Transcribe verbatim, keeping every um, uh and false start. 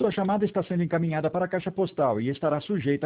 Sua chamada está sendo encaminhada para a caixa postal e estará sujeita